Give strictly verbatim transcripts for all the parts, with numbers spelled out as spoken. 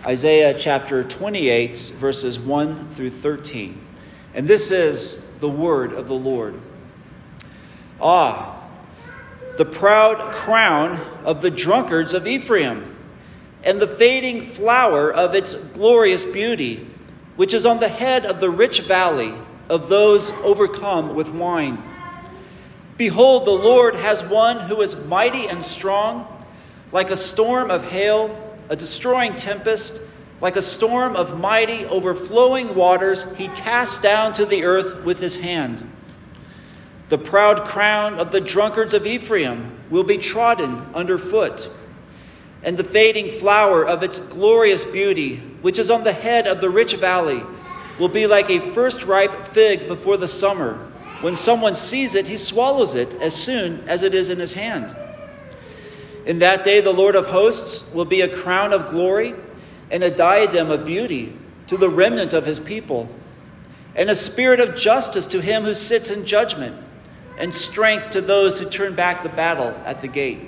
Isaiah chapter twenty-eight, verses one through thirteen. And this is the word of the Lord. Ah, the proud crown of the drunkards of Ephraim, and the fading flower of its glorious beauty, which is on the head of the rich valley of those overcome with wine. Behold, the Lord has one who is mighty and strong, like a storm of hail, a destroying tempest, like a storm of mighty overflowing waters, he cast down to the earth with his hand. The proud crown of the drunkards of Ephraim will be trodden underfoot, and the fading flower of its glorious beauty, which is on the head of the rich valley, will be like a first ripe fig before the summer. When someone sees it, he swallows it as soon as it is in his hand. In that day, the Lord of hosts will be a crown of glory and a diadem of beauty to the remnant of his people, and a spirit of justice to him who sits in judgment, and strength to those who turn back the battle at the gate.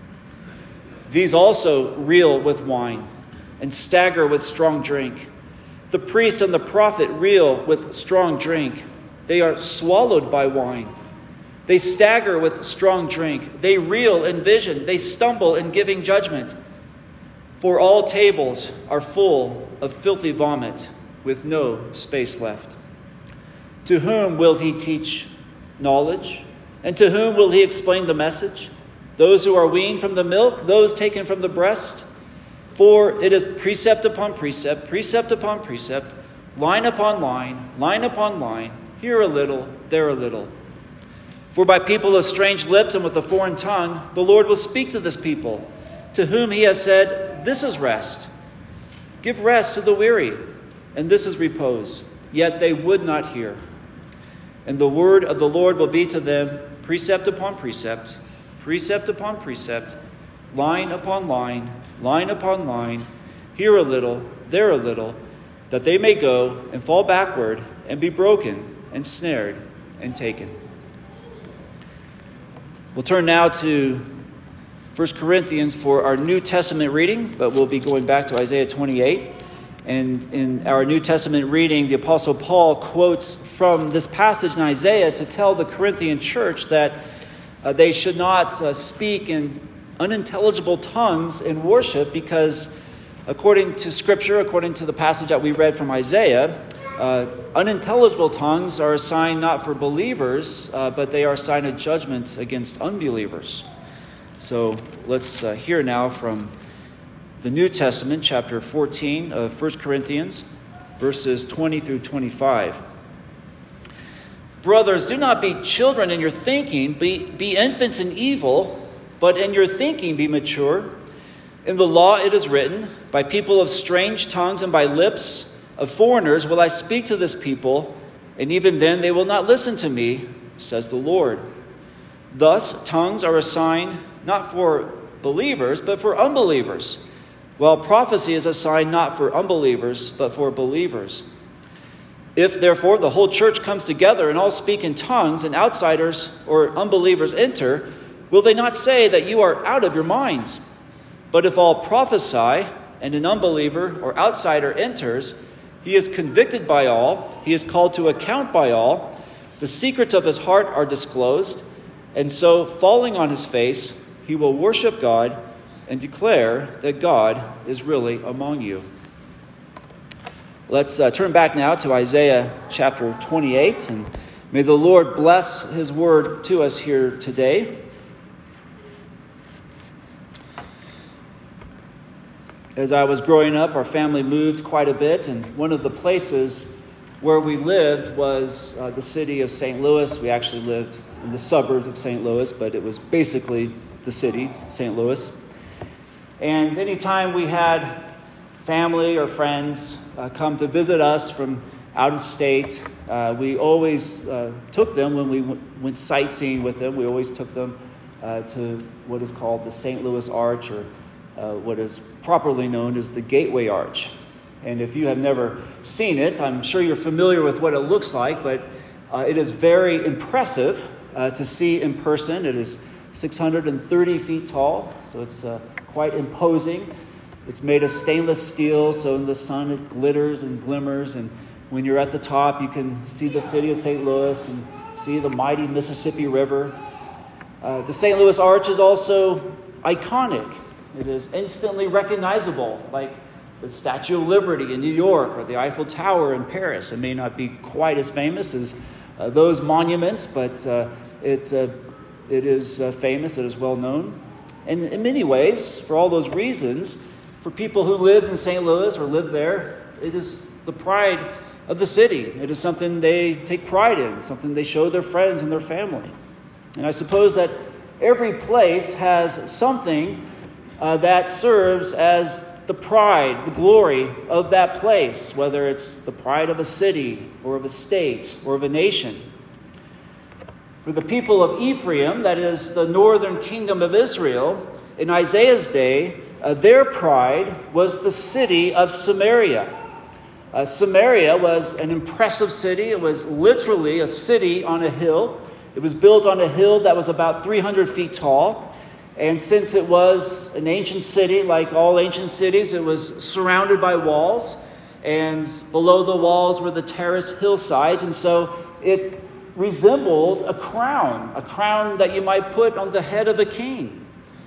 These also reel with wine and stagger with strong drink. The priest and the prophet reel with strong drink. They are swallowed by wine. They stagger with strong drink. They reel in vision. They stumble in giving judgment. For all tables are full of filthy vomit, with no space left. To whom will he teach knowledge? And to whom will he explain the message? Those who are weaned from the milk, those taken from the breast? For it is precept upon precept, precept upon precept, line upon line, line upon line, here a little, there a little. For by people of strange lips and with a foreign tongue, the Lord will speak to this people, to whom he has said, this is rest. Give rest to the weary, and this is repose. Yet they would not hear. And the word of the Lord will be to them precept upon precept, precept upon precept, line upon line, line upon line, here a little, there a little, that they may go and fall backward and be broken and snared and taken. We'll turn now to First Corinthians for our New Testament reading, but we'll be going back to Isaiah twenty-eight. And in our New Testament reading, the Apostle Paul quotes from this passage in Isaiah to tell the Corinthian church that uh, they should not uh, speak in unintelligible tongues in worship, because according to Scripture, according to the passage that we read from Isaiah, uh, unintelligible tongues are a sign not for believers, uh, but they are a sign of judgment against unbelievers. So let's uh, hear now from the New Testament, chapter fourteen of First Corinthians, verses twenty through twenty-five. Brothers, do not be children in your thinking, be, be infants in evil, but in your thinking be mature. In the law it is written, by people of strange tongues and by lips of foreigners will I speak to this people, and even then they will not listen to me, says the Lord. Thus, tongues are a sign not for believers, but for unbelievers, while prophecy is a sign not for unbelievers, but for believers. If, therefore, the whole church comes together and all speak in tongues, and outsiders or unbelievers enter, will they not say that you are out of your minds? But if all prophesy, and an unbeliever or outsider enters, he is convicted by all, he is called to account by all, the secrets of his heart are disclosed, and so, falling on his face, he will worship God and declare that God is really among you. Let's uh, turn back now to Isaiah chapter twenty-eight, and may the Lord bless his word to us here today. As I was growing up, our family moved quite a bit, and one of the places where we lived was uh, the city of Saint Louis. We actually lived in the suburbs of Saint Louis, but it was basically the city, Saint Louis. And anytime we had family or friends uh, come to visit us from out of state, uh, we always uh, took them when we w- went sightseeing with them. We always took them uh, to what is called the Saint Louis Arch, or uh, what is properly known as the Gateway Arch. And if you have never seen it, I'm sure you're familiar with what it looks like, but uh, it is very impressive uh, to see in person. It is six hundred thirty feet tall, so it's uh, quite imposing. It's made of stainless steel, so in the sun it glitters and glimmers. And when you're at the top, you can see the city of Saint Louis and see the mighty Mississippi River. Uh, the Saint Louis Arch is also iconic. It is instantly recognizable, like the Statue of Liberty in New York or the Eiffel Tower in Paris. It may not be quite as famous as uh, those monuments, but uh, it, uh, it is uh, famous, it is well known. And in many ways, for all those reasons, for people who live in Saint Louis or live there, it is the pride of the city. It is something they take pride in, something they show their friends and their family. And I suppose that every place has something uh, that serves as the pride, the glory of that place, whether it's the pride of a city or of a state or of a nation. For the people of Ephraim, that is the northern kingdom of Israel, in Isaiah's day, uh, their pride was the city of Samaria. Uh, Samaria was an impressive city. It was literally a city on a hill. It was built on a hill that was about three hundred feet tall. And since it was an ancient city, like all ancient cities, it was surrounded by walls. And below the walls were the terraced hillsides. And so it resembled a crown, a crown that you might put on the head of a king.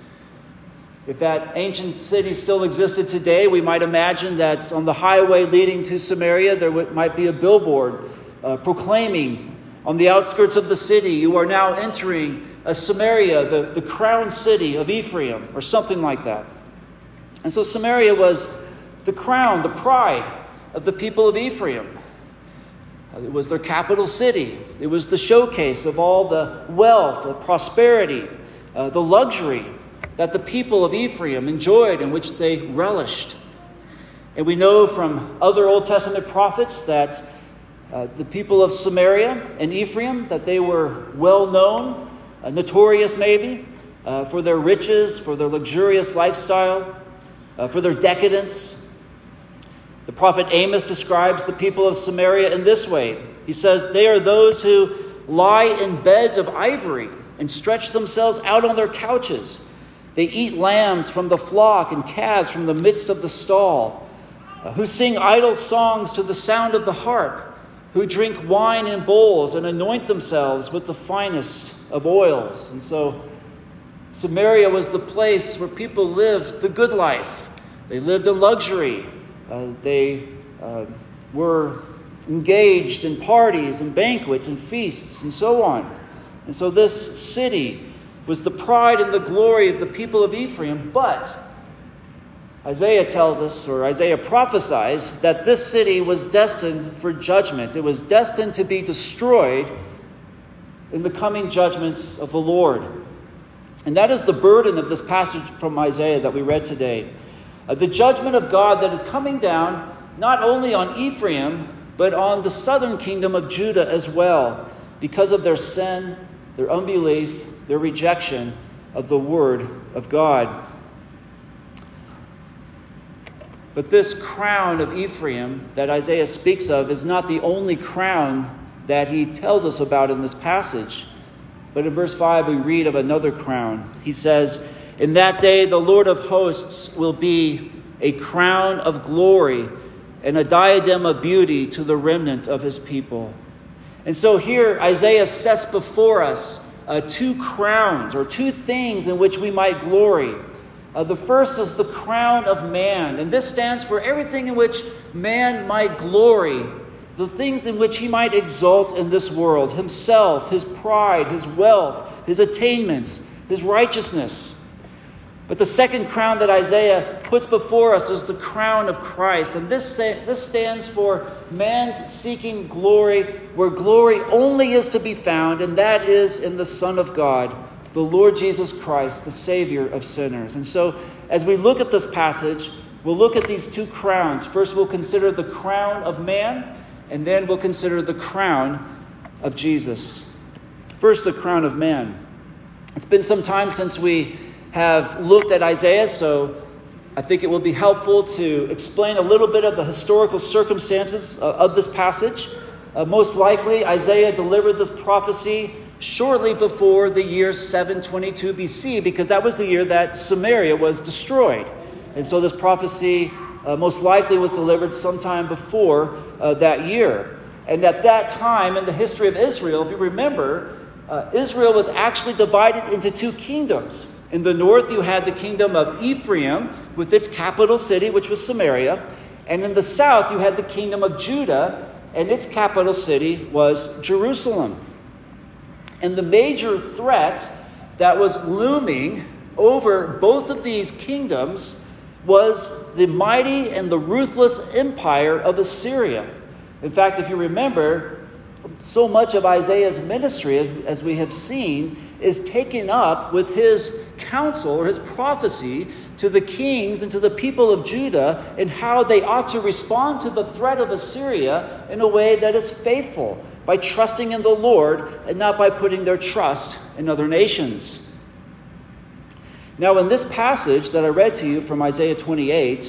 If that ancient city still existed today, we might imagine that on the highway leading to Samaria, there might be a billboard uh, proclaiming on the outskirts of the city, you are now entering a Samaria, the, the crown city of Ephraim, or something like that. And so Samaria was the crown, the pride of the people of Ephraim. It was their capital city. It was the showcase of all the wealth, the prosperity, uh, the luxury that the people of Ephraim enjoyed and which they relished. And we know from other Old Testament prophets that uh, the people of Samaria and Ephraim, that they were well known, uh, notorious maybe, uh, for their riches, for their luxurious lifestyle, uh, for their decadence. The prophet Amos describes the people of Samaria in this way. He says, they are those who lie in beds of ivory and stretch themselves out on their couches. They eat lambs from the flock and calves from the midst of the stall, uh, who sing idle songs to the sound of the harp, who drink wine in bowls and anoint themselves with the finest of oils. And so Samaria was the place where people lived the good life. They lived in luxury. Uh, they uh, were engaged in parties and banquets and feasts and so on. And so this city was the pride and the glory of the people of Ephraim. But Isaiah tells us, or Isaiah prophesies, that this city was destined for judgment. It was destined to be destroyed in the coming judgments of the Lord. And that is the burden of this passage from Isaiah that we read today. Uh, the judgment of God that is coming down not only on Ephraim, but on the southern kingdom of Judah as well, because of their sin, their unbelief, their rejection of the word of God. But this crown of Ephraim that Isaiah speaks of is not the only crown that he tells us about in this passage. But in verse five, we read of another crown. He says, in that day the Lord of hosts will be a crown of glory and a diadem of beauty to the remnant of his people. And so here Isaiah sets before us uh, two crowns, or two things in which we might glory. Uh, the first is the crown of man, and this stands for everything in which man might glory, the things in which he might exalt in this world, himself, his pride, his wealth, his attainments, his righteousness. But the second crown that Isaiah puts before us is the crown of Christ. And this, this stands for man's seeking glory, where glory only is to be found, and that is in the Son of God, the Lord Jesus Christ, the Savior of sinners. And so, as we look at this passage, we'll look at these two crowns. First, we'll consider the crown of man, and then we'll consider the crown of Jesus. First, the crown of man. It's been some time since we have looked at Isaiah, so I think it will be helpful to explain a little bit of the historical circumstances of this passage. Uh, most likely, Isaiah delivered this prophecy shortly before the year seven twenty-two B C, because that was the year that Samaria was destroyed. And so this prophecy uh, most likely was delivered sometime before uh, that year. And at that time in the history of Israel, if you remember, uh, Israel was actually divided into two kingdoms. In the north, you had the kingdom of Ephraim with its capital city, which was Samaria. And in the south, you had the kingdom of Judah, and its capital city was Jerusalem. And the major threat that was looming over both of these kingdoms was the mighty and the ruthless empire of Assyria. In fact, if you remember, so much of Isaiah's ministry, as we have seen, is taken up with his counsel or his prophecy to the kings and to the people of Judah and how they ought to respond to the threat of Assyria in a way that is faithful, by trusting in the Lord and not by putting their trust in other nations. Now, in this passage that I read to you from Isaiah twenty-eight,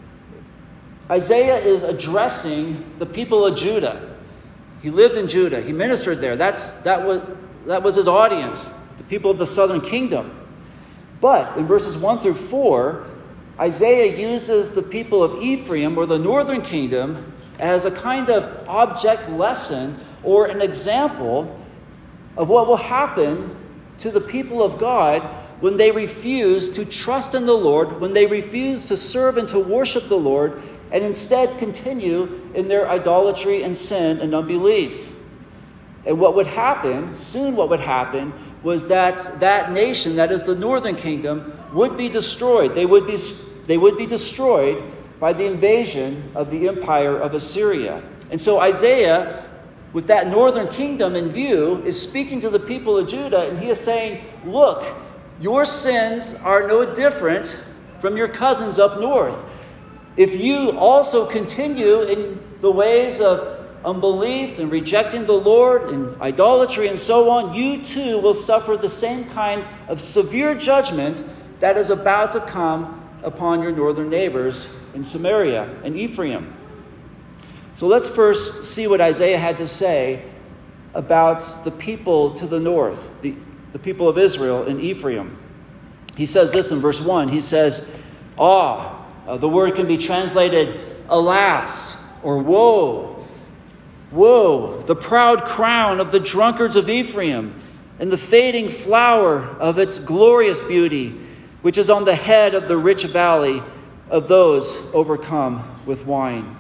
Isaiah is addressing the people of Judah. He lived in Judah. He ministered there. That's, that was, that was his audience, the people of the southern kingdom. But in verses one through four, Isaiah uses the people of Ephraim, or the northern kingdom, as a kind of object lesson or an example of what will happen to the people of God when they refuse to trust in the Lord, when they refuse to serve and to worship the Lord, and instead continue in their idolatry and sin and unbelief. And what would happen, soon what would happen, was that that nation, that is the northern kingdom, would be destroyed. They would be, they would be destroyed by the invasion of the empire of Assyria. And so Isaiah, with that northern kingdom in view, is speaking to the people of Judah, and he is saying, look, your sins are no different from your cousins up north. If you also continue in the ways of unbelief and rejecting the Lord and idolatry and so on, you too will suffer the same kind of severe judgment that is about to come upon your northern neighbors in Samaria and Ephraim. So let's first see what Isaiah had to say about the people to the north, the, the people of Israel in Ephraim. He says this in verse one. He says, ah, uh, the word can be translated alas or woe. Woe, the proud crown of the drunkards of Ephraim and the fading flower of its glorious beauty, which is on the head of the rich valley of those overcome with wine.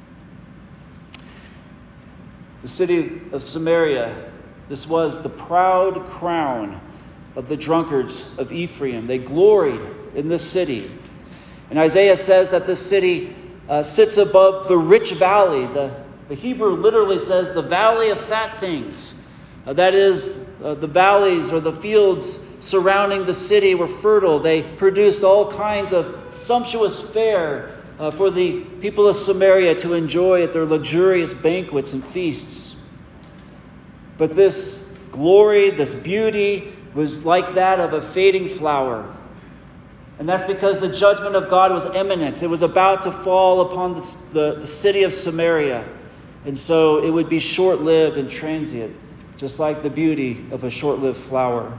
The city of Samaria, this was the proud crown of the drunkards of Ephraim. They gloried in this city. And Isaiah says that this city uh, sits above the rich valley. The, the Hebrew literally says the valley of fat things. Uh, that is, uh, the valleys or the fields surrounding the city were fertile. They produced all kinds of sumptuous fare uh, for the people of Samaria to enjoy at their luxurious banquets and feasts. But this glory, this beauty, was like that of a fading flower. And that's because the judgment of God was imminent. It was about to fall upon the, the, the city of Samaria. And so it would be short-lived and transient, just like the beauty of a short-lived flower.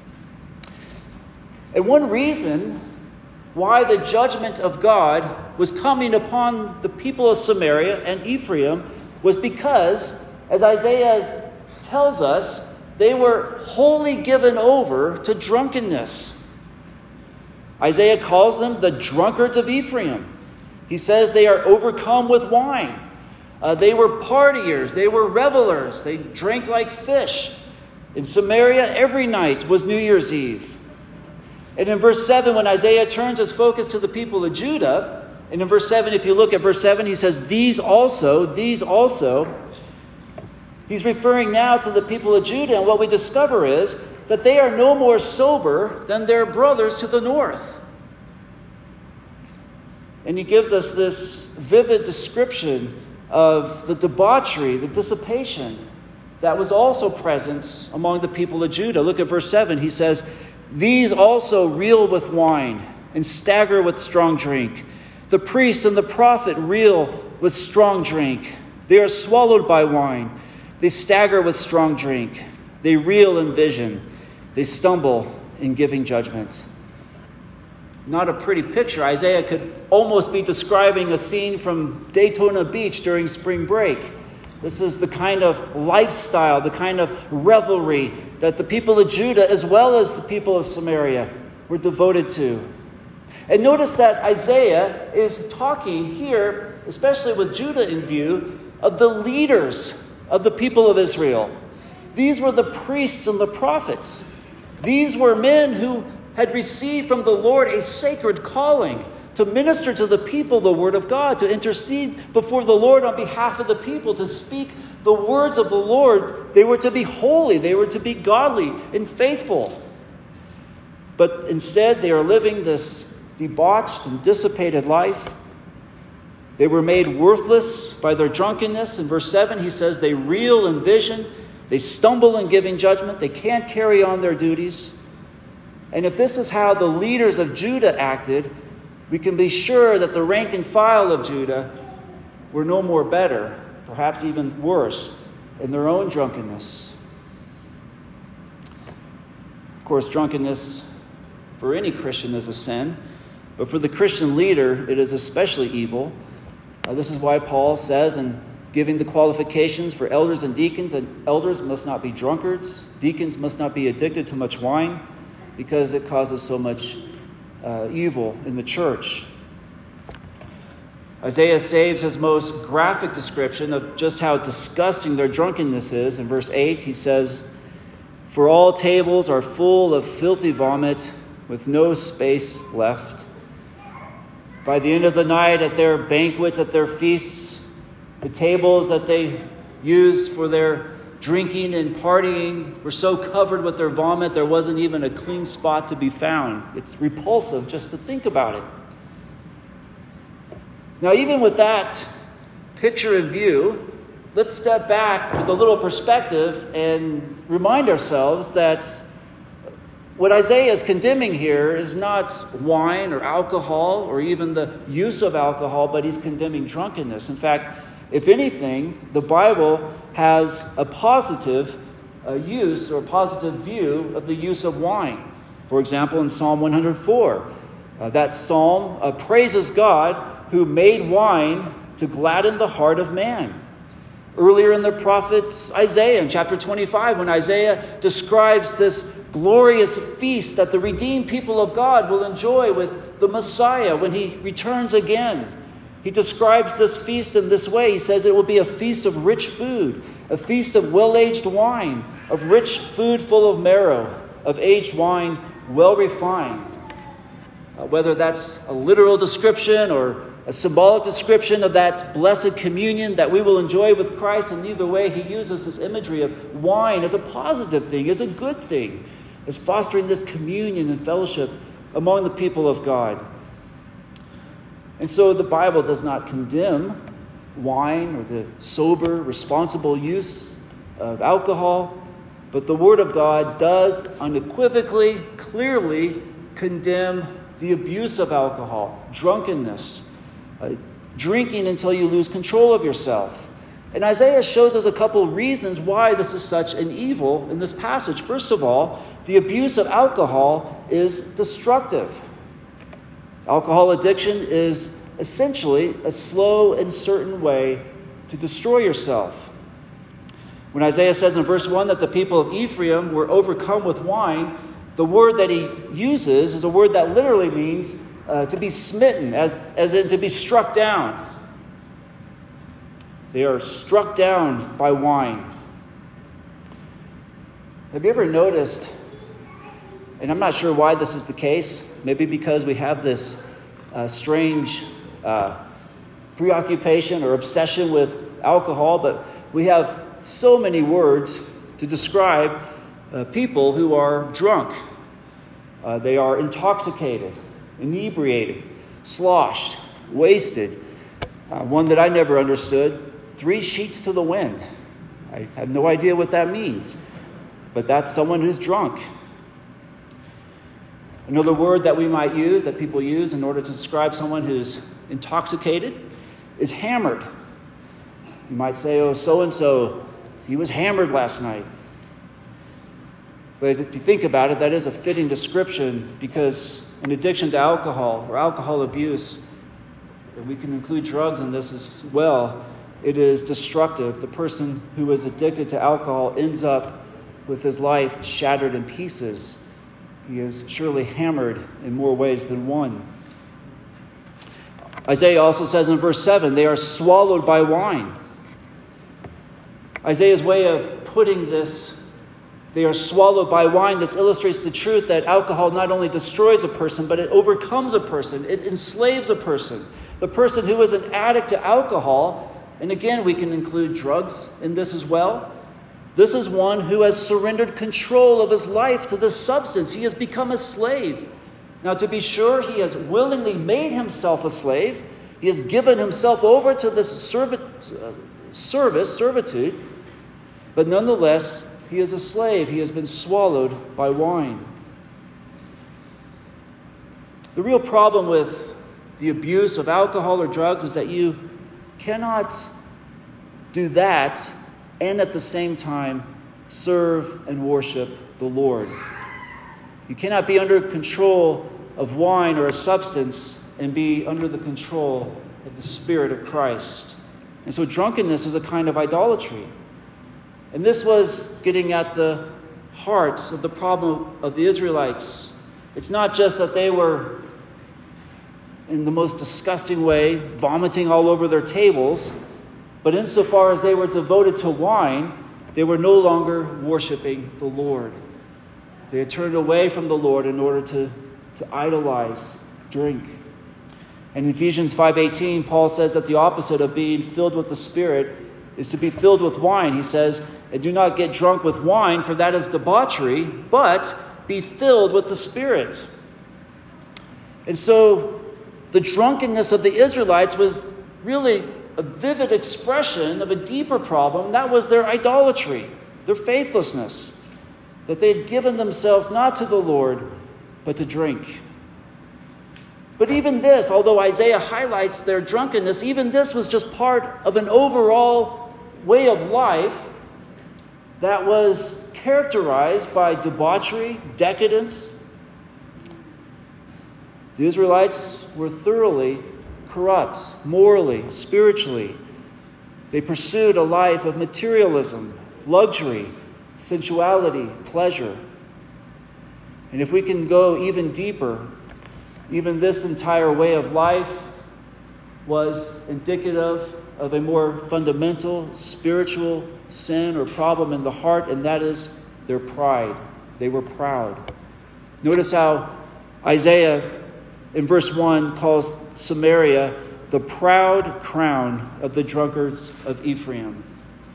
And one reason why the judgment of God was coming upon the people of Samaria and Ephraim was because, as Isaiah tells us, they were wholly given over to drunkenness. Isaiah calls them the drunkards of Ephraim. He says they are overcome with wine. Uh, they were partiers. They were revelers. They drank like fish. In Samaria, every night was New Year's Eve. And in verse seven, when Isaiah turns his focus to the people of Judah, and in verse seven, if you look at verse seven, he says, these also, these also. He's referring now to the people of Judah, and what we discover is that they are no more sober than their brothers to the north. And he gives us this vivid description of the debauchery, the dissipation that was also present among the people of Judah. Look at verse seven. He says, these also reel with wine and stagger with strong drink. The priest and the prophet reel with strong drink. They are swallowed by wine. They stagger with strong drink. They reel in vision. They stumble in giving judgment. not a pretty picture. Isaiah could almost be describing a scene from Daytona Beach during spring break. This is the kind of lifestyle, the kind of revelry that the people of Judah, as well as the people of Samaria, were devoted to. And notice that Isaiah is talking here, especially with Judah in view, of the leaders of the people of Israel. These were the priests and the prophets. These were men who had received from the Lord a sacred calling to minister to the people the word of God, to intercede before the Lord on behalf of the people, to speak the words of the Lord. They were to be holy, they were to be godly and faithful. But instead, they are living this debauched and dissipated life. They were made worthless by their drunkenness. In verse seven, he says they reel in vision, they stumble in giving judgment, they can't carry on their duties. And if this is how the leaders of Judah acted, we can be sure that the rank and file of Judah were no more better, perhaps even worse, in their own drunkenness. Of course, drunkenness for any Christian is a sin, but for the Christian leader, it is especially evil. Uh, this is why Paul says in giving the qualifications for elders and deacons that elders must not be drunkards, deacons must not be addicted to much wine, because it causes so much uh, evil in the church. Isaiah saves his most graphic description of just how disgusting their drunkenness is. In verse eight, he says, "For all tables are full of filthy vomit, with no space left. By the end of the night, at their banquets, at their feasts, the tables that they used for their drinking and partying were so covered with their vomit, there wasn't even a clean spot to be found." It's repulsive just to think about it. Now, even with that picture in view, let's step back with a little perspective and remind ourselves that what Isaiah is condemning here is not wine or alcohol or even the use of alcohol, but he's condemning drunkenness. In fact, if anything, the Bible has a positive uh, use or positive view of the use of wine. For example, in Psalm one hundred four, uh, that psalm uh, praises God who made wine to gladden the heart of man. Earlier in the prophet Isaiah, in chapter twenty-five, when Isaiah describes this glorious feast that the redeemed people of God will enjoy with the Messiah when he returns again, he describes this feast in this way. He says it will be a feast of rich food, a feast of well-aged wine, of rich food full of marrow, of aged wine well refined. Uh, whether that's a literal description or a symbolic description of that blessed communion that we will enjoy with Christ, and either way, he uses this imagery of wine as a positive thing, as a good thing, as fostering this communion and fellowship among the people of God. And so the Bible does not condemn wine or the sober, responsible use of alcohol, but the Word of God does unequivocally, clearly condemn the abuse of alcohol, drunkenness, uh, drinking until you lose control of yourself. And Isaiah shows us a couple reasons why this is such an evil in this passage. First of all, the abuse of alcohol is destructive. Alcohol addiction is essentially a slow and certain way to destroy yourself. When Isaiah says in verse one that the people of Ephraim were overcome with wine, the word that he uses is a word that literally means uh, to be smitten, as, as in to be struck down. They are struck down by wine. Have you ever noticed, and I'm not sure why this is the case, maybe because we have this uh, strange uh, preoccupation or obsession with alcohol, but we have so many words to describe uh, people who are drunk. Uh, they are intoxicated, inebriated, sloshed, wasted. Uh, one that I never understood, three sheets to the wind. I have no idea what that means, but that's someone who's drunk. Another word that we might use, that people use in order to describe someone who's intoxicated, is hammered. You might say, oh, so-and-so, he was hammered last night. But if you think about it, that is a fitting description because an addiction to alcohol or alcohol abuse, and we can include drugs in this as well, it is destructive. The person who is addicted to alcohol ends up with his life shattered in pieces. He is surely hammered in more ways than one. Isaiah also says in verse seven, they are swallowed by wine. Isaiah's way of putting this, they are swallowed by wine, this illustrates the truth that alcohol not only destroys a person, but it overcomes a person. It enslaves a person. The person who is an addict to alcohol, and again, we can include drugs in this as well. This is one who has surrendered control of his life to this substance. He has become a slave. Now, to be sure, he has willingly made himself a slave. He has given himself over to this serv- uh, service, servitude. But nonetheless, he is a slave. He has been swallowed by wine. The real problem with the abuse of alcohol or drugs is that you cannot do that and at the same time serve and worship the Lord. You cannot be under control of wine or a substance and be under the control of the Spirit of Christ. And so drunkenness is a kind of idolatry. And this was getting at the heart of the problem of the Israelites. It's not just that they were, in the most disgusting way, vomiting all over their tables, but insofar as they were devoted to wine, they were no longer worshiping the Lord. They had turned away from the Lord in order to, to idolize drink. And in Ephesians five eighteen, Paul says that the opposite of being filled with the Spirit is to be filled with wine. He says, and do not get drunk with wine, for that is debauchery, but be filled with the Spirit. And so the drunkenness of the Israelites was really a vivid expression of a deeper problem. That was their idolatry, their faithlessness, that they had given themselves not to the Lord, but to drink. But even this, although Isaiah highlights their drunkenness, even this was just part of an overall way of life that was characterized by debauchery, decadence. The Israelites were thoroughly corrupt, morally, spiritually. They pursued a life of materialism, luxury, sensuality, pleasure. And if we can go even deeper, even this entire way of life was indicative of a more fundamental spiritual sin or problem in the heart, and that is their pride. They were proud. Notice how Isaiah in verse one calls Samaria the proud crown of the drunkards of Ephraim.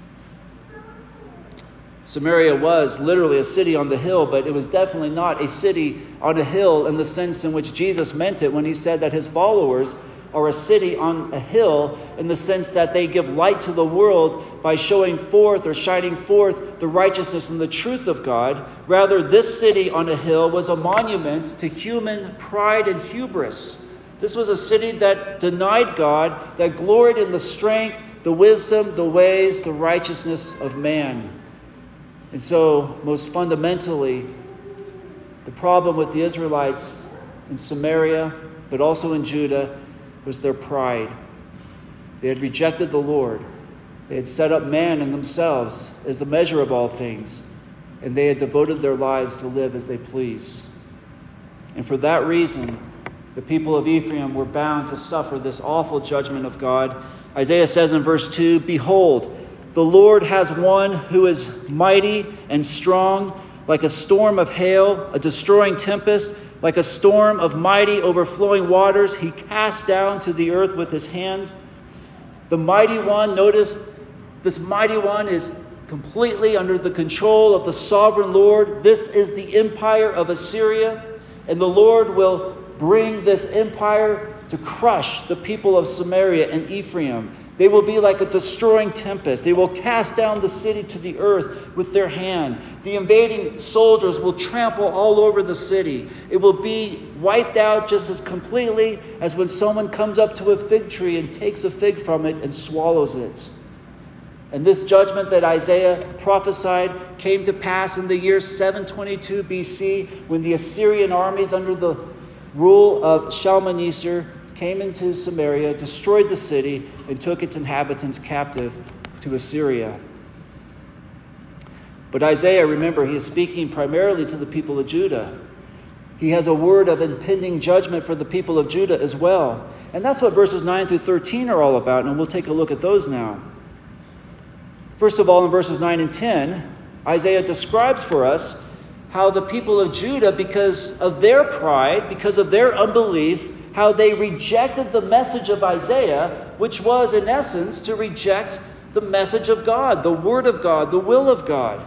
Samaria was literally a city on the hill, but it was definitely not a city on a hill in the sense in which Jesus meant it when he said that his followers are a city on a hill in the sense that they give light to the world by showing forth or shining forth the righteousness and the truth of God. Rather, this city on a hill was a monument to human pride and hubris. This was a city that denied God, that gloried in the strength, the wisdom, the ways, the righteousness of man. And so, most fundamentally, the problem with the Israelites in Samaria, but also in Judah, was their pride. They had rejected the Lord. They had set up man and themselves as the measure of all things, and they had devoted their lives to live as they please. And for that reason, the people of Ephraim were bound to suffer this awful judgment of God. Isaiah says in verse two, "Behold, the Lord has one who is mighty and strong, like a storm of hail, a destroying tempest, like a storm of mighty overflowing waters. He cast down to the earth with his hand." The mighty one, notice this mighty one is completely under the control of the sovereign Lord. This is the empire of Assyria, and the Lord will bring this empire to crush the people of Samaria and Ephraim. They will be like a destroying tempest. They will cast down the city to the earth with their hand. The invading soldiers will trample all over the city. It will be wiped out just as completely as when someone comes up to a fig tree and takes a fig from it and swallows it. And this judgment that Isaiah prophesied came to pass in the year seven twenty-two B C when the Assyrian armies under the rule of Shalmaneser, came into Samaria, destroyed the city, and took its inhabitants captive to Assyria. But Isaiah, remember, he is speaking primarily to the people of Judah. He has a word of impending judgment for the people of Judah as well. And that's what verses nine through thirteen are all about, and we'll take a look at those now. First of all, in verses nine and ten, Isaiah describes for us how the people of Judah, because of their pride, because of their unbelief, how they rejected the message of Isaiah, which was, in essence, to reject the message of God, the word of God, the will of God.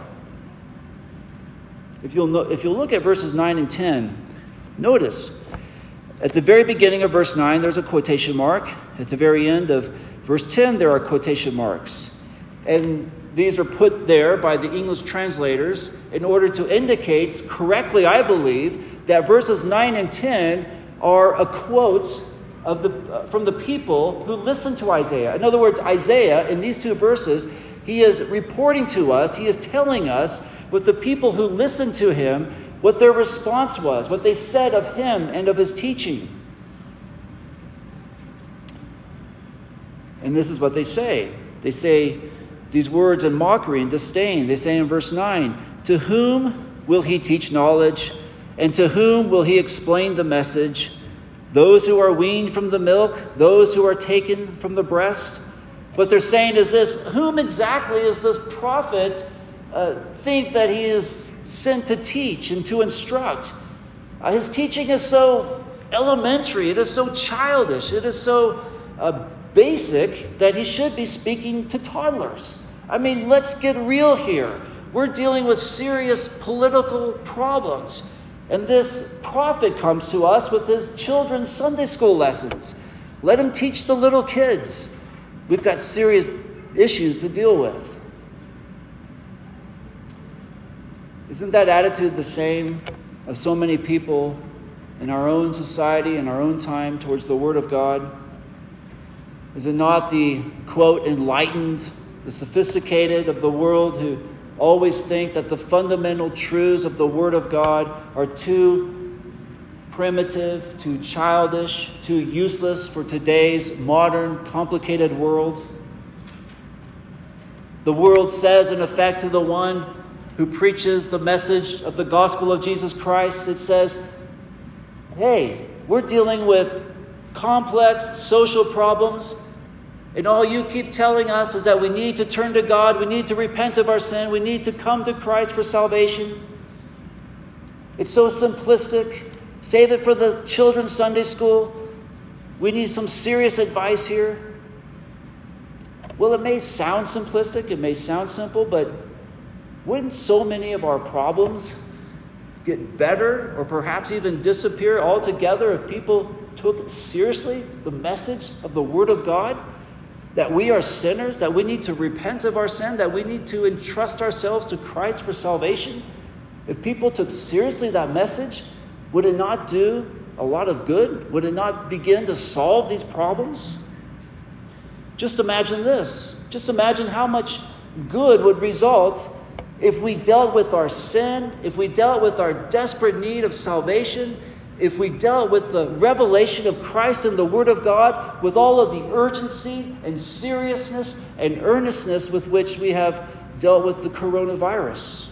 If you'll, no, if you'll look at verses nine and ten, notice, at the very beginning of verse nine, there's a quotation mark. At the very end of verse ten, there are quotation marks. And these are put there by the English translators in order to indicate correctly, I believe, that verses nine and ten are a quote of the, uh, from the people who listened to Isaiah. In other words, Isaiah, in these two verses, he is reporting to us, he is telling us what the people who listened to him, what their response was, what they said of him and of his teaching. And this is what they say. They say these words in mockery and disdain. They say in verse nine, "To whom will he teach knowledge? And to whom will he explain the message? Those who are weaned from the milk, those who are taken from the breast?" What they're saying is this: whom exactly is this prophet uh, think that he is sent to teach and to instruct? Uh, his teaching is so elementary, it is so childish, it is so uh, basic that he should be speaking to toddlers. I mean, let's get real here. We're dealing with serious political problems. And this prophet comes to us with his children's Sunday school lessons. Let him teach the little kids. We've got serious issues to deal with. Isn't that attitude the same of so many people in our own society, in our own time, towards the Word of God? Is it not the, quote, enlightened, the sophisticated of the world who always think that the fundamental truths of the Word of God are too primitive, too childish, too useless for today's modern, complicated world? The world says, in effect, to the one who preaches the message of the gospel of Jesus Christ, it says, hey, we're dealing with complex social problems, and all you keep telling us is that we need to turn to God, we need to repent of our sin, we need to come to Christ for salvation. It's so simplistic. Save it for the children's Sunday school. We need some serious advice here. Well, it may sound simplistic, it may sound simple, but wouldn't so many of our problems get better or perhaps even disappear altogether if people took seriously the message of the Word of God? That we are sinners, that we need to repent of our sin, that we need to entrust ourselves to Christ for salvation? If people took seriously that message, would it not do a lot of good? Would it not begin to solve these problems? Just imagine this. Just imagine how much good would result if we dealt with our sin, if we dealt with our desperate need of salvation, if we dealt with the revelation of Christ and the Word of God with all of the urgency and seriousness and earnestness with which we have dealt with the coronavirus.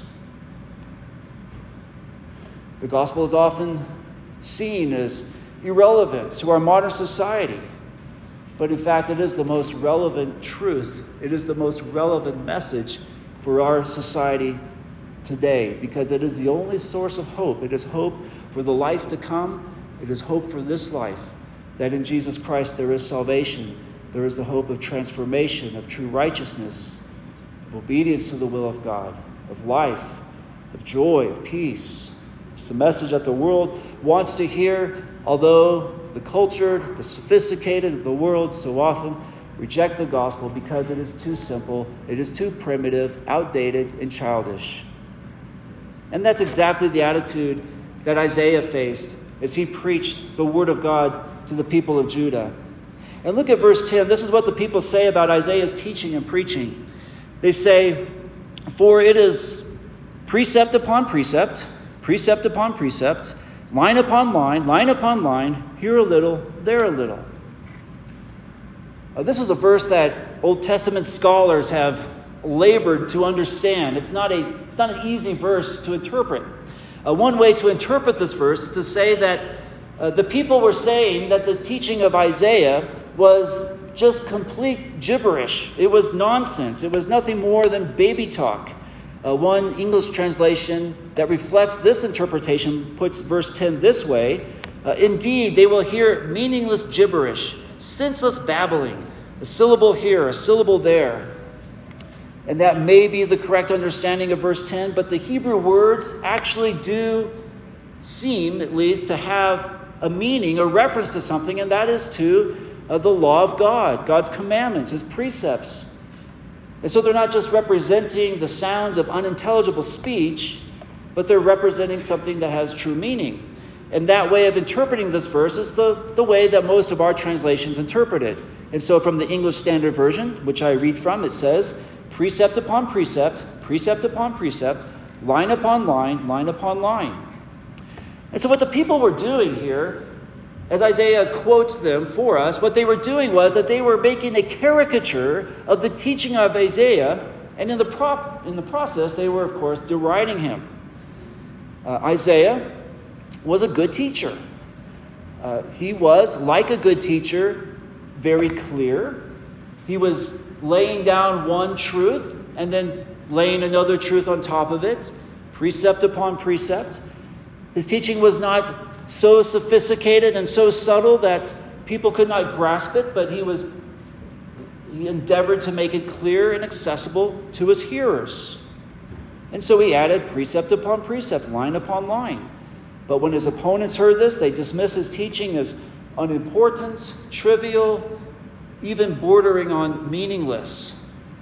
The gospel is often seen as irrelevant to our modern society, but in fact it is the most relevant truth. It is the most relevant message for our society today, because it is the only source of hope. It is hope for the life to come. It is hope for this life, that in Jesus Christ there is salvation. There is the hope of transformation, of true righteousness, of obedience to the will of God, of life, of joy, of peace. It's the message that the world wants to hear, although the cultured, the sophisticated of the world so often reject the gospel because it is too simple, it is too primitive, outdated, and childish. And that's exactly the attitude that Isaiah faced as he preached the word of God to the people of Judah. And look at verse ten. This is what the people say about Isaiah's teaching and preaching. They say, "For it is precept upon precept, precept upon precept, line upon line, line upon line, here a little, there a little. Uh, this is a verse that Old Testament scholars have labored to understand. It's not a, it's not an easy verse to interpret. Uh, one way to interpret this verse is to say that uh, the people were saying that the teaching of Isaiah was just complete gibberish. It was nonsense. It was nothing more than baby talk. Uh, one English translation that reflects this interpretation puts verse ten this way. Uh, Indeed, they will hear meaningless gibberish, senseless babbling, a syllable here, a syllable there. And that may be the correct understanding of verse ten, but the Hebrew words actually do seem, at least, to have a meaning, a reference to something, and that is to uh, the law of God, God's commandments, His precepts. And so they're not just representing the sounds of unintelligible speech, but they're representing something that has true meaning. And that way of interpreting this verse is the, the way that most of our translations interpret it. And so from the English Standard Version, which I read from, it says, precept upon precept, precept upon precept, line upon line, line upon line. And so what the people were doing here, as Isaiah quotes them for us, what they were doing was that they were making a caricature of the teaching of Isaiah, and in the, prop, in the process, they were, of course, deriding him. Uh, Isaiah was a good teacher. Uh, he was, like a good teacher, very clear. He was laying down one truth and then laying another truth on top of it, precept upon precept. His teaching was not so sophisticated and so subtle that people could not grasp it, but he was he endeavored to make it clear and accessible to his hearers. And so he added precept upon precept, line upon line. But when his opponents heard this, they dismissed his teaching as unimportant, trivial, even bordering on meaningless.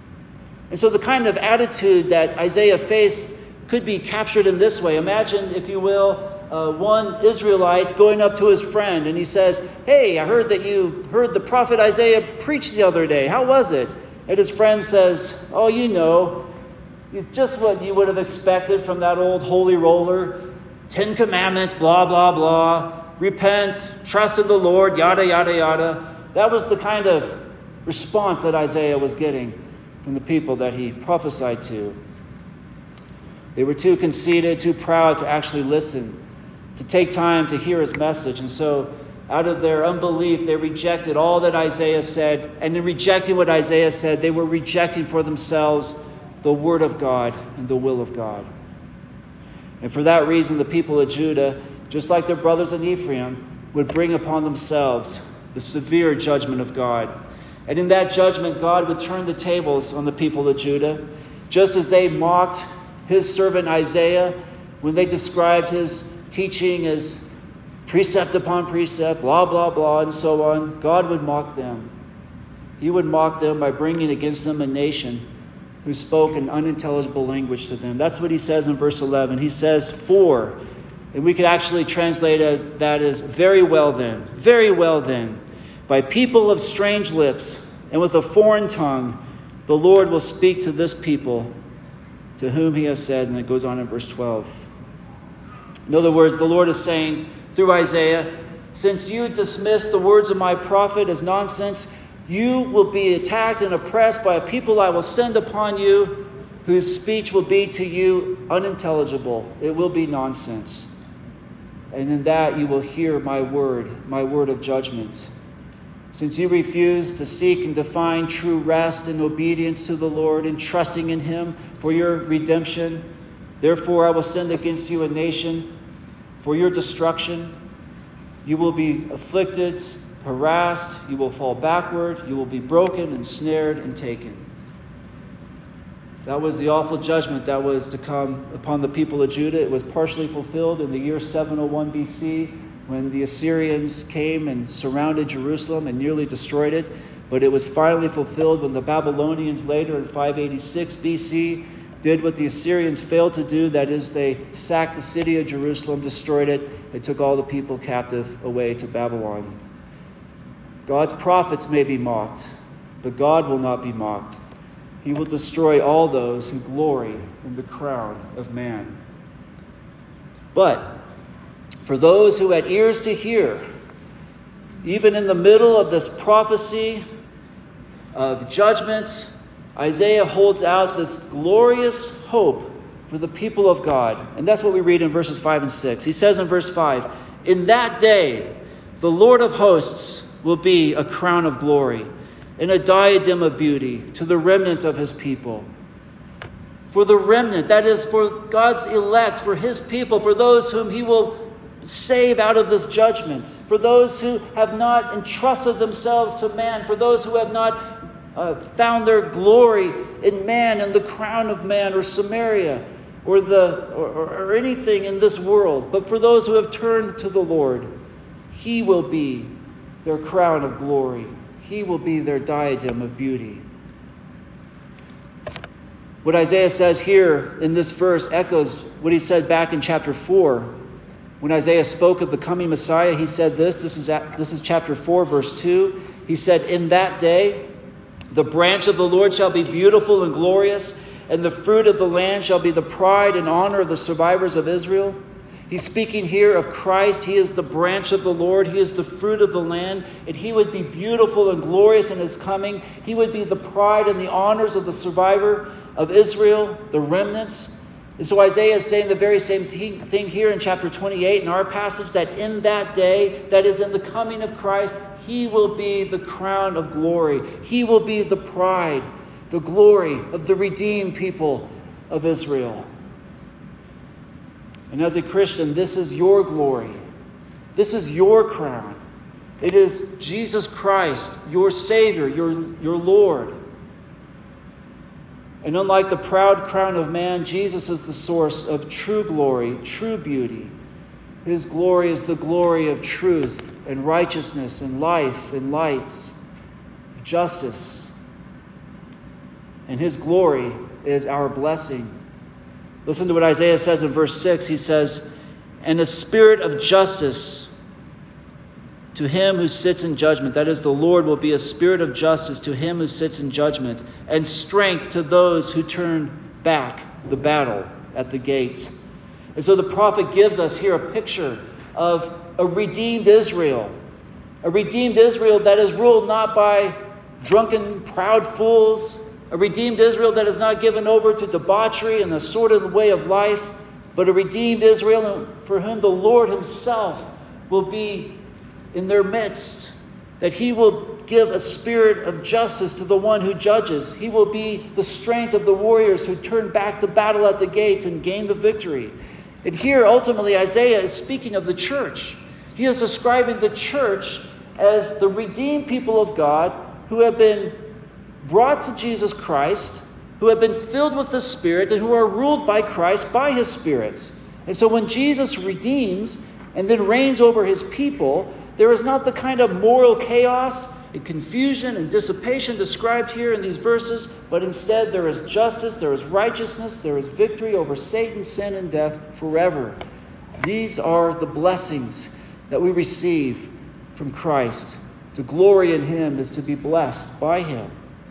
And so the kind of attitude that Isaiah faced could be captured in this way. Imagine, if you will, uh, one Israelite going up to his friend and he says, "Hey, I heard that you heard the prophet Isaiah preach the other day. How was it?" And his friend says, "Oh, you know, it's just what you would have expected from that old holy roller. Ten Commandments, blah, blah, blah. Repent, trust in the Lord, yada, yada, yada." That was the kind of response that Isaiah was getting from the people that he prophesied to. They were too conceited, too proud to actually listen, to take time to hear his message. And so, out of their unbelief, they rejected all that Isaiah said. And in rejecting what Isaiah said, they were rejecting for themselves the word of God and the will of God. And for that reason, the people of Judah, just like their brothers in Ephraim, would bring upon themselves the severe judgment of God. And in that judgment, God would turn the tables on the people of Judah, just as they mocked his servant Isaiah when they described his teaching as precept upon precept, blah, blah, blah, and so on. God would mock them. He would mock them by bringing against them a nation who spoke an unintelligible language to them. That's what he says in verse eleven. He says, "For," and we could actually translate as, that as "very well then, very well then, by people of strange lips and with a foreign tongue, the Lord will speak to this people to whom he has said," and it goes on in verse twelve. In other words, the Lord is saying through Isaiah, "Since you dismiss the words of my prophet as nonsense, you will be attacked and oppressed by a people I will send upon you, whose speech will be to you unintelligible. It will be nonsense. And in that you will hear my word, my word of judgment. Since you refuse to seek and to find true rest and obedience to the Lord and trusting in him for your redemption, therefore I will send against you a nation for your destruction. You will be afflicted, harassed, you will fall backward, you will be broken and snared and taken." That was the awful judgment that was to come upon the people of Judah. It was partially fulfilled in the year seven oh one B C when the Assyrians came and surrounded Jerusalem and nearly destroyed it. But it was finally fulfilled when the Babylonians later in five eighty-six B C did what the Assyrians failed to do. That is, they sacked the city of Jerusalem, destroyed it, and took all the people captive away to Babylon. God's prophets may be mocked, but God will not be mocked. He will destroy all those who glory in the crown of man. But For those who had ears to hear, even in the middle of this prophecy of judgment, Isaiah holds out this glorious hope for the people of God. And that's what we read in verses five and six. He says in verse five, "In that day, the Lord of hosts will be a crown of glory and a diadem of beauty to the remnant of his people." For the remnant, that is, for God's elect, for his people, for those whom he will save out of this judgment, for those who have not entrusted themselves to man, for those who have not uh, found their glory in man and the crown of man or Samaria or the or, or anything in this world, but for those who have turned to the Lord, he will be their crown of glory. He will be their diadem of beauty. What Isaiah says here in this verse echoes what he said back in chapter four. When Isaiah spoke of the coming Messiah, he said this. This is, at, this is chapter four, verse two. He said, "In that day, the branch of the Lord shall be beautiful and glorious, and the fruit of the land shall be the pride and honor of the survivors of Israel." He's speaking here of Christ. He is the branch of the Lord. He is the fruit of the land. And he would be beautiful and glorious in his coming. He would be the pride and the honors of the survivor of Israel, the remnants. And so Isaiah is saying the very same thing here in chapter twenty-eight in our passage, that in that day, that is in the coming of Christ, he will be the crown of glory. He will be the pride, the glory of the redeemed people of Israel. And as a Christian, this is your glory. This is your crown. It is Jesus Christ, your Savior, your, your Lord. And unlike the proud crown of man, Jesus is the source of true glory, true beauty. His glory is the glory of truth and righteousness and life and light, justice. And his glory is our blessing. Listen to what Isaiah says in verse six. He says, "And a spirit of justice to him who sits in judgment." That is, the Lord will be a spirit of justice to him who sits in judgment, and strength to those who turn back the battle at the gate. And so the prophet gives us here a picture of a redeemed Israel. A redeemed Israel that is ruled not by drunken, proud fools. A redeemed Israel that is not given over to debauchery and the sordid way of life, but a redeemed Israel for whom the Lord himself will be in their midst. That he will give a spirit of justice to the one who judges. He will be the strength of the warriors who turn back the battle at the gate and gain the victory. And here, ultimately, Isaiah is speaking of the church. He is describing the church as the redeemed people of God who have been brought to Jesus Christ, who have been filled with the Spirit, and who are ruled by Christ by his Spirit. And so when Jesus redeems and then reigns over his people, there is not the kind of moral chaos and confusion and dissipation described here in these verses, but instead there is justice, there is righteousness, there is victory over Satan, sin, and death forever. These are the blessings that we receive from Christ. To glory in him is to be blessed by him.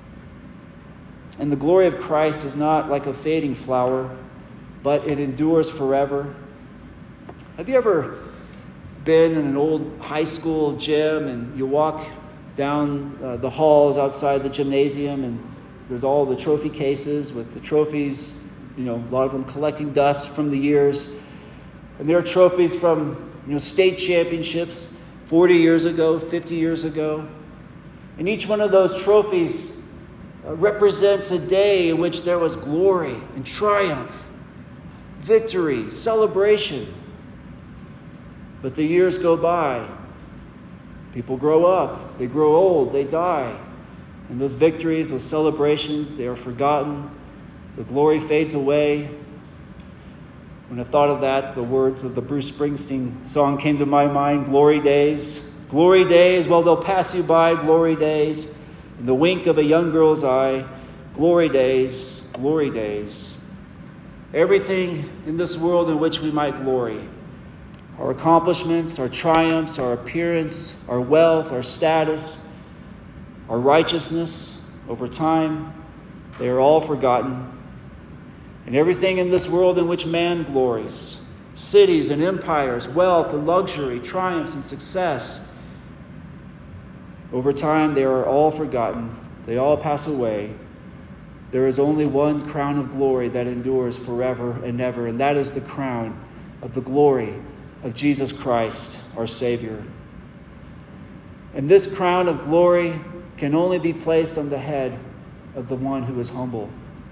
And the glory of Christ is not like a fading flower, but it endures forever. Have you ever been in an old high school gym and you walk down uh, the halls outside the gymnasium and there's all the trophy cases with the trophies, you know, a lot of them collecting dust from the years. And there are trophies from, you know, state championships forty years ago, fifty years ago. And each one of those trophies represents a day in which there was glory and triumph, victory, celebration. But the years go by. People grow up, they grow old, they die. And those victories, those celebrations, they are forgotten. The glory fades away. When I thought of that, the words of the Bruce Springsteen song came to my mind, "Glory days, glory days, well, they'll pass you by, glory days. In the wink of a young girl's eye, glory days, glory days." Everything in this world in which we might glory, our accomplishments, our triumphs, our appearance, our wealth, our status, our righteousness, over time, they are all forgotten. And everything in this world in which man glories, cities and empires, wealth and luxury, triumphs and success. Over time, they are all forgotten. They all pass away. There is only one crown of glory that endures forever and ever, and that is the crown of the glory of Jesus Christ, our Savior. And this crown of glory can only be placed on the head of the one who is humble.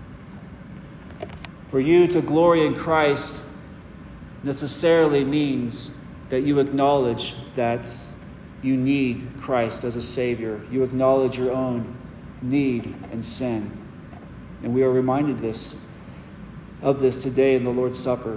For you to glory in Christ necessarily means that you acknowledge that you need Christ as a Savior. You acknowledge your own need and sin. And we are reminded this of this today in the Lord's Supper.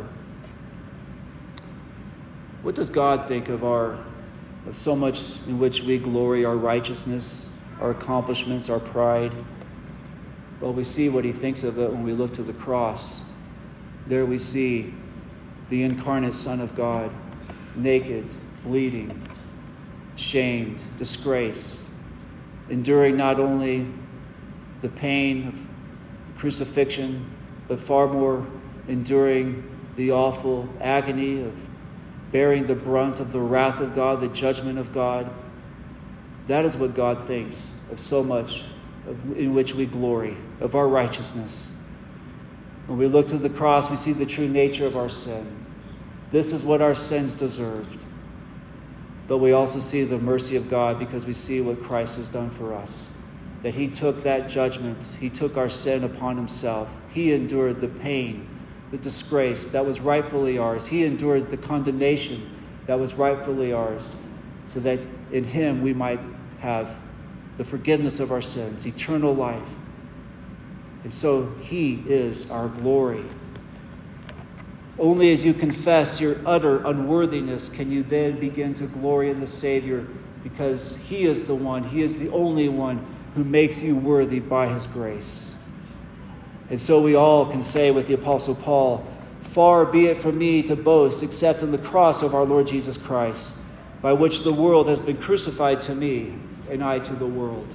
What does God think of our of so much in which we glory, our righteousness, our accomplishments, our pride? Well, we see what he thinks of it when we look to the cross. There we see the incarnate Son of God, naked, bleeding, shamed, disgraced, enduring not only the pain of crucifixion, but far more enduring the awful agony of bearing the brunt of the wrath of God, the judgment of God. That is what God thinks of so much of, in which we glory, of our righteousness. When we look to the cross, we see the true nature of our sin. This is what our sins deserved. But we also see the mercy of God because we see what Christ has done for us. That he took that judgment. He took our sin upon himself. He endured the pain, the disgrace that was rightfully ours. He endured the condemnation that was rightfully ours, so that in him we might have the forgiveness of our sins, eternal life. And so he is our glory. Only as you confess your utter unworthiness can you then begin to glory in the Savior, because he is the one, he is the only one who makes you worthy by his grace. And so we all can say with the Apostle Paul, "Far be it from me to boast except in the cross of our Lord Jesus Christ, by which the world has been crucified to me, and I to the world."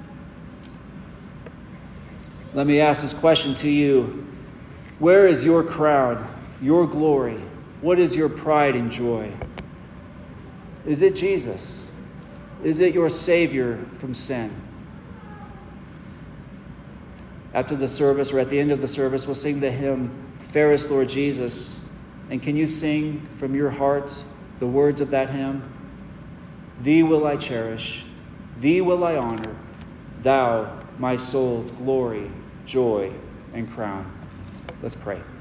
Let me ask this question to you. Where is your crown, your glory? What is your pride and joy? Is it Jesus? Is it your Savior from sin? After the service, or at the end of the service, we'll sing the hymn, "Fairest Lord Jesus." And can you sing from your heart the words of that hymn? "Thee will I cherish, thee will I honor, thou my soul's glory, joy, and crown." Let's pray.